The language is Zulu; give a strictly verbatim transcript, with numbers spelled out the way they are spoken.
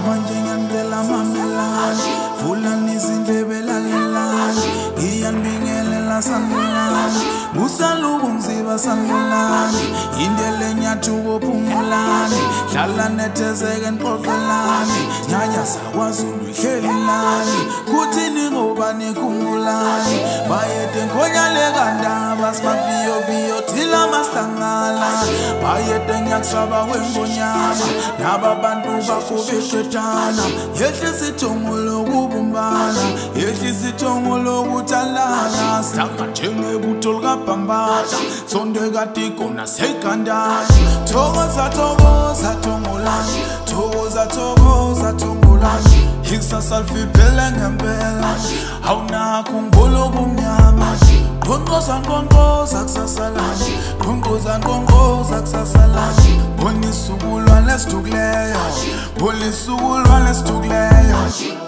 manje ngiyandela mamelani Fulani zindlebelalelani Ngiyanibingelela sanibulani Musaluku mziba sanibulani Indele nyathuko phumulani Dlala nethezeke nixoxelani Nyanya zaKwaZulu ihlelelani Kuthini ngoba nikhumbulani Bayede nkonyale kandaba Simaviyo viyo thila mahlangala Bayede nyakusaba kwengonyama Naba bantu bakho beqedana Yehle sithongo lokubumbana Yehle sithongo lokuthalana Sanga njengebutho likabhambata Sonde katiko nasekandani Thokoza thokoza thongolani Thokoza thokoza thongolani Ikusasa lifiphele ngempela Awunakho ngibolo bumnyama Nqonqoza nqonqoza kusasalani Nqonqoza nqonqoza kusasalani Bona isukulwane esidukileyo Bona isukulwane esidukileyo